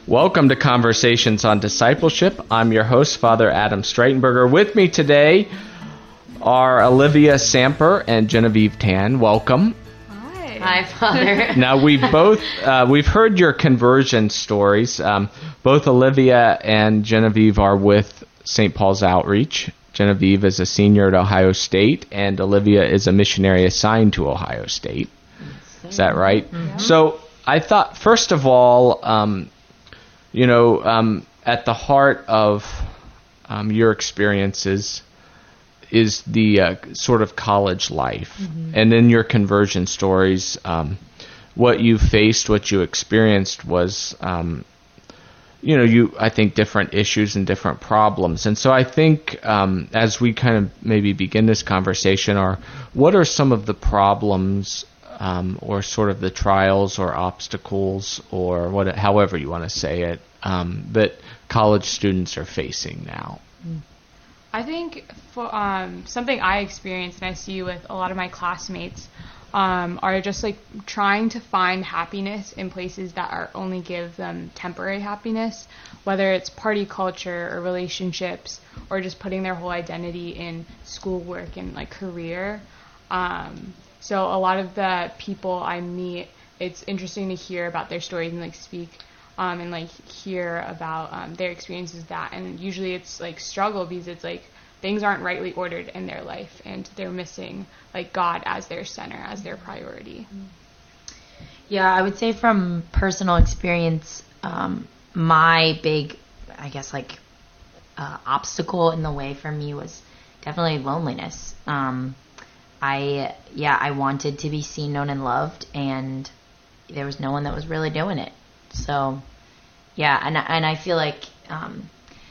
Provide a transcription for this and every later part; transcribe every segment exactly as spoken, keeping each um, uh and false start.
Welcome to Conversations on Discipleship. I'm your host, Father Adam Streitenberger. With me today are Olivia Samper and Genevieve Tan. Welcome. Hi. Hi, Father. Now, we've both, uh, we've heard your conversion stories. Um, both Olivia and Genevieve are with Saint Paul's Outreach. Genevieve is a senior at Ohio State, and Olivia is a missionary assigned to Ohio State. Is that right? Mm-hmm. So I thought, first of all, um, you know, um, at the heart of um, your experiences is the uh, sort of college life. Mm-hmm. And in your conversion stories, um, what you faced, what you experienced was, um, you know, you I think different issues and different problems. And so I think um, as we kind of maybe begin this conversation, are what are some of the problems Um, or sort of the trials or obstacles or what, however you want to say it, um, that college students are facing now? I think for um, something I experience and I see with a lot of my classmates um, are just like trying to find happiness in places that are only give them temporary happiness, whether it's party culture or relationships or just putting their whole identity in schoolwork and like career. Um, So a lot of the people I meet, it's interesting to hear about their stories and like speak um, and like hear about um, their experiences with that. And usually it's like struggle because it's like things aren't rightly ordered in their life and they're missing like God as their center, as their priority. Yeah, I would say from personal experience, um, my big, I guess like uh, obstacle in the way for me was definitely loneliness. Um I, yeah, I wanted to be seen, known, and loved, and there was no one that was really doing it. So, yeah, and and I feel like, um,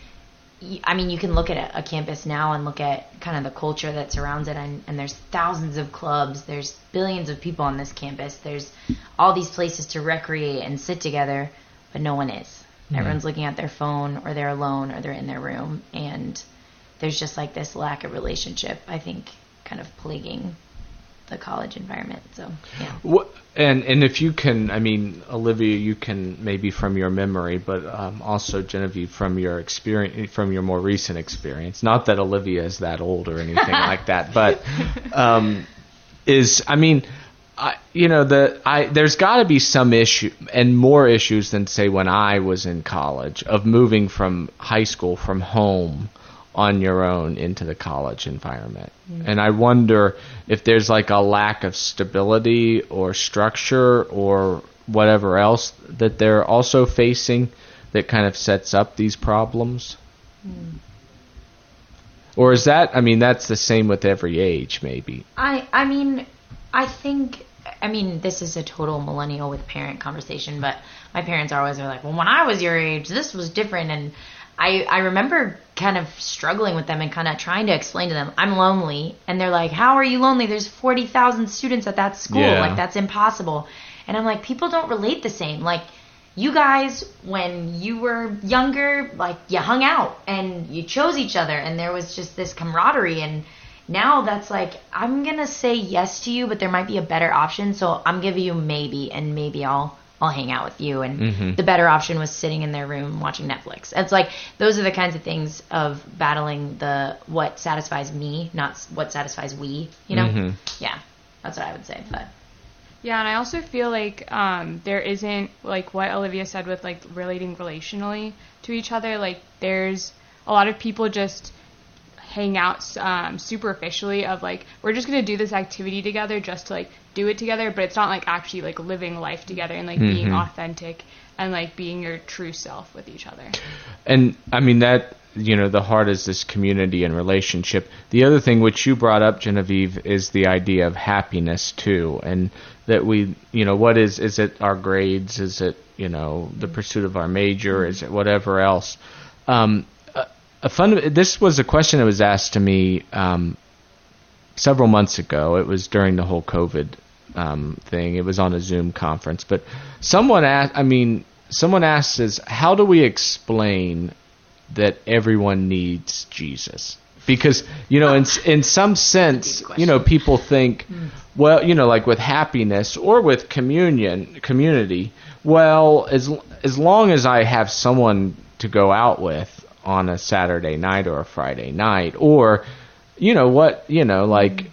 y- I mean, you can look at a, a campus now and look at kind of the culture that surrounds it, and, and there's thousands of clubs, there's billions of people on this campus, there's all these places to recreate and sit together, but no one is. Mm-hmm. Everyone's looking at their phone, or they're alone, or they're in their room, and there's just like this lack of relationship, I think, kind of plaguing the college environment. So, yeah. What, and and if you can, I mean, Olivia, you can maybe from your memory, but um, also Genevieve from your experience, from your more recent experience. Not that Olivia is that old or anything like that, but um, is I mean, I, you know, the I there's got to be some issue and more issues than say when I was in college of moving from high school from home on your own into the college environment. Mm-hmm. And I wonder if there's like a lack of stability or structure or whatever else that they're also facing that kind of sets up these problems. Mm. Or is that, I mean, that's the same with every age maybe. I, I mean, I think, I mean, this is a total millennial with parent conversation, but my parents are always like, well, when I was your age, this was different. And I, I remember kind of struggling with them and kind of trying to explain to them, I'm lonely. And they're like, how are you lonely? There's forty thousand students at that school. Yeah. Like, that's impossible. And I'm like, people don't relate the same. Like, you guys, when you were younger, like, you hung out and you chose each other. And there was just this camaraderie. And now that's like, I'm going to say yes to you, but there might be a better option. So I'm giving you maybe, and maybe I'll I'll hang out with you. And mm-hmm. the better option was sitting in their room watching Netflix. It's like, those are the kinds of things of battling the, what satisfies me, not what satisfies we, you know? Mm-hmm. Yeah, that's what I would say. But yeah, and I also feel like um, there isn't, like what Olivia said with like relating relationally to each other, like there's a lot of people just hang out um, superficially of like, we're just going to do this activity together just to like do it together, but it's not like actually like living life together and like mm-hmm. being authentic and like being your true self with each other. And I mean that, you know, the heart is this community and relationship. The other thing which you brought up, Genevieve, is the idea of happiness too, and that we, you know, what is, is it our grades? Is it, you know, the pursuit of our major? Is it whatever else? Um, A fun. This was a question that was asked to me um, several months ago. It was during the whole COVID um, thing. It was on a Zoom conference. But someone asked. I mean, someone asked is, how do we explain that everyone needs Jesus? Because, you know, in in some sense, you know, people think, well, you know, like with happiness or with communion, community, well, as as long as I have someone to go out with on a Saturday night or a Friday night, or, you know, what, you know, like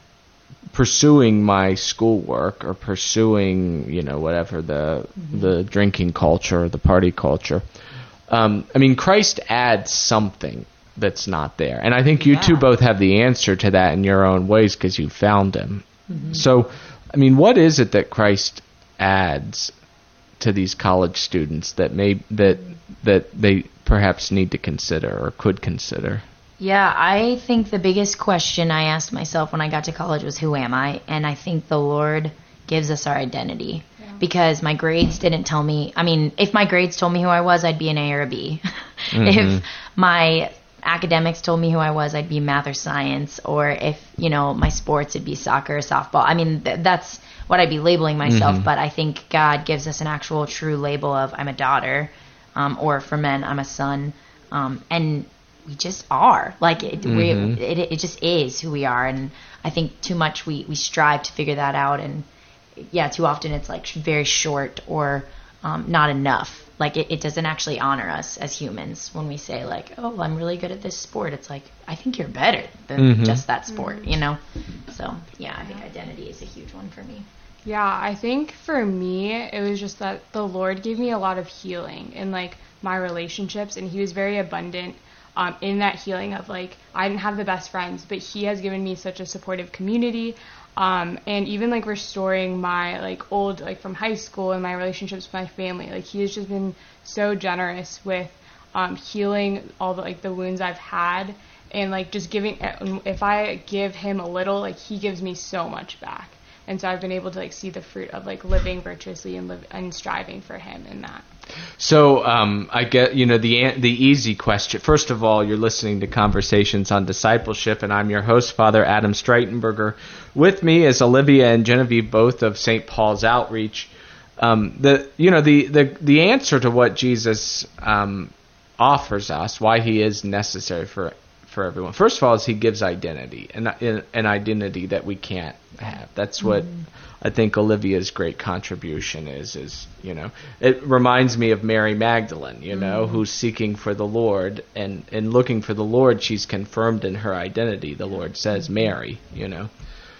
pursuing my schoolwork or pursuing, you know, whatever the mm-hmm. the drinking culture, the party culture. Um, I mean, Christ adds something that's not there. And I think you yeah. two both have the answer to that in your own ways because you found him. Mm-hmm. So, I mean, what is it that Christ adds to these college students that may that that they perhaps need to consider or could consider? Yeah, I think the biggest question I asked myself when I got to college was, who am I? And I think the Lord gives us our identity. Yeah. Because my grades didn't tell me, I mean, if my grades told me who I was, I'd be an A or a B. Mm-hmm. If my academics told me who I was, I'd be math or science. Or if, you know, my sports, it'd be soccer or softball. I mean, th- that's what I'd be labeling myself. Mm-hmm. But I think God gives us an actual true label of, I'm a daughter, um, or for men, I'm a son. Um, and we just are. Like, it, mm-hmm. we, it, it just is who we are. And I think too much we, we strive to figure that out. And, yeah, too often it's, like, very short or um, not enough. Like, it, it doesn't actually honor us as humans when we say, like, oh, I'm really good at this sport. It's like, I think you're better than mm-hmm. just that sport, mm-hmm. you know? So, yeah, I think identity is a huge one for me. Yeah, I think for me, it was just that the Lord gave me a lot of healing in, like, my relationships, and he was very abundant um, in that healing of, like, I didn't have the best friends, but he has given me such a supportive community, um, and even, like, restoring my, like, old, like, from high school and my relationships with my family. Like, he has just been so generous with um, healing all the, like, the wounds I've had, and, like, just giving, if I give him a little, like, he gives me so much back. And so I've been able to, like, see the fruit of, like, living virtuously and live and striving for him in that. So um, I get, you know, the the easy question. First of all, you're listening to Conversations on Discipleship, and I'm your host, Father Adam Streitenberger. With me is Olivia and Genevieve, both of Saint Paul's Outreach. Um, the you know the, the, the answer to what Jesus um, offers us, why he is necessary for for everyone. First of all, is he gives identity, and an identity that we can't have. That's what mm-hmm. I think Olivia's great contribution is. Is you know, it reminds me of Mary Magdalene, you know, mm-hmm. who's seeking for the Lord, and in looking for the Lord, she's confirmed in her identity. The Lord says, "Mary," you know.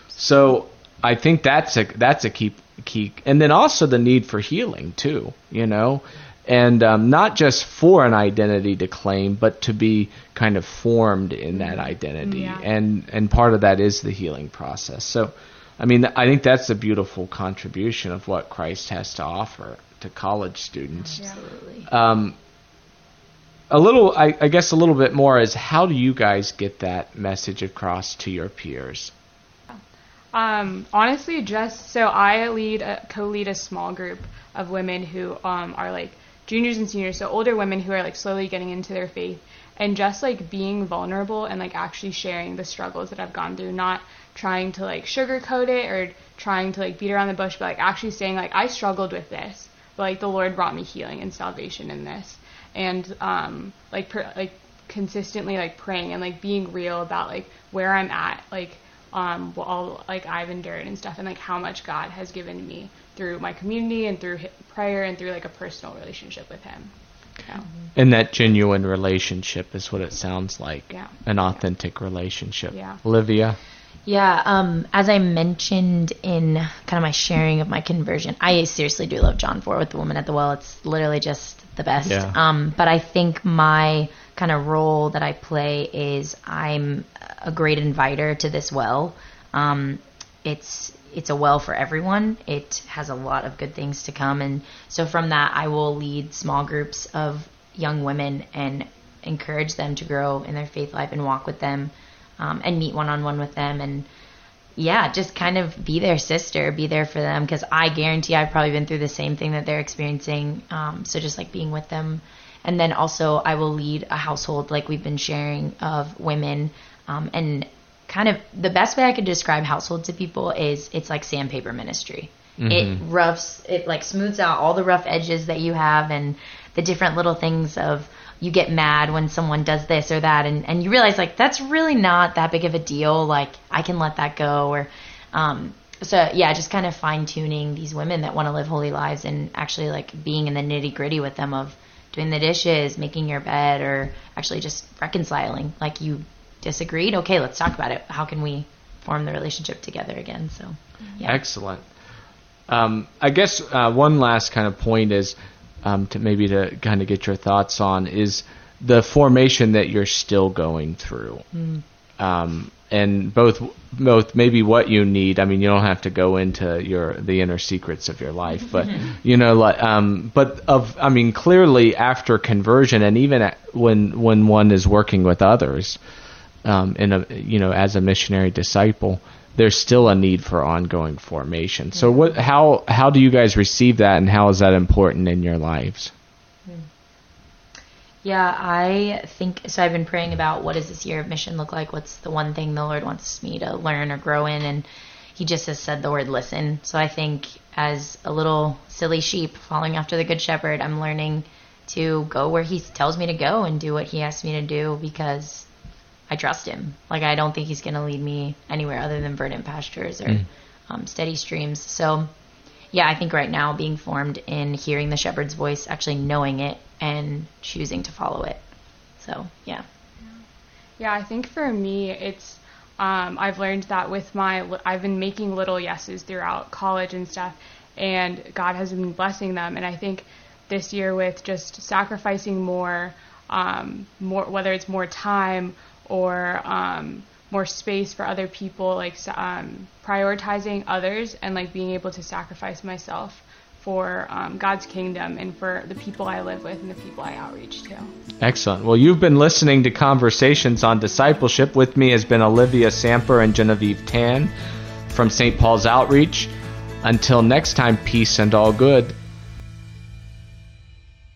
So I think that's a that's a key key, and then also the need for healing too, you know. And um, not just for an identity to claim, but to be kind of formed in that identity. Yeah. And and part of that is the healing process. So, I mean, I think that's a beautiful contribution of what Christ has to offer to college students. Absolutely. Um, a little, I, I guess a little bit more is, how do you guys get that message across to your peers? Um, honestly, just so I lead, a, co-lead a small group of women who um, are like, juniors and seniors, so older women who are like slowly getting into their faith, and just like being vulnerable and like actually sharing the struggles that I've gone through, not trying to like sugarcoat it or trying to like beat around the bush, but like actually saying like, I struggled with this, but like the Lord brought me healing and salvation in this, and um like per, like consistently like praying and like being real about like where I'm at, like um all like I've endured and stuff, and like how much God has given me through my community and through prayer and through like a personal relationship with him. Yeah. And that genuine relationship is what it sounds like. Yeah. An authentic relationship. Yeah. Olivia? Yeah, um, as I mentioned in kind of my sharing of my conversion, I seriously do love John four with the woman at the well. It's literally just the best. Yeah. Um, but I think my kind of role that I play is I'm a great inviter to this well. Um, it's it's a well for everyone. It has a lot of good things to come. And so from that, I will lead small groups of young women and encourage them to grow in their faith life and walk with them, um, and meet one-on-one with them. And yeah, just kind of be their sister, be there for them, because I guarantee I've probably been through the same thing that they're experiencing. Um, so just like being with them. And then also I will lead a household like we've been sharing of women, um, and kind of the best way I could describe household to people is it's like sandpaper ministry. Mm-hmm. It roughs, it like smooths out all the rough edges that you have and the different little things of you get mad when someone does this or that, and, and you realize like that's really not that big of a deal. Like I can let that go. Or um, so yeah, just kind of fine tuning these women that want to live holy lives and actually like being in the nitty gritty with them of doing the dishes, making your bed, or actually just reconciling. Like, you disagreed, okay, let's talk about it. How can we form the relationship together again? So yeah. Excellent. Um, I guess uh, one last kind of point is um, to maybe to kind of get your thoughts on is the formation that you're still going through. Mm. Um, and both, both maybe what you need. I mean, you don't have to go into your the inner secrets of your life, but you know, like, um, but of, I mean, clearly after conversion, and even at, when when one is working with others, um, in a you know, as a missionary disciple, there's still a need for ongoing formation. So, what, how how do you guys receive that, and how is that important in your lives? Yeah, I think, so I've been praying about what does this year of mission look like? What's the one thing the Lord wants me to learn or grow in? And he just has said the word listen. So I think as a little silly sheep following after the Good Shepherd, I'm learning to go where he tells me to go and do what he asks me to do because I trust him. Like, I don't think he's going to lead me anywhere other than verdant pastures or mm. um, steady streams. So yeah, I think right now being formed in hearing the shepherd's voice, actually knowing it, and choosing to follow it. So, yeah. Yeah, I think for me, it's, um, I've learned that with my, I've been making little yeses throughout college and stuff, and God has been blessing them. And I think this year with just sacrificing more, um, more, whether it's more time or um, more space for other people, like um, prioritizing others and like being able to sacrifice myself for um, God's kingdom and for the people I live with and the people I outreach to. Excellent. Well, you've been listening to Conversations on Discipleship. With me has been Olivia Samper and Genevieve Tan from Saint Paul's Outreach. Until next time, peace and all good.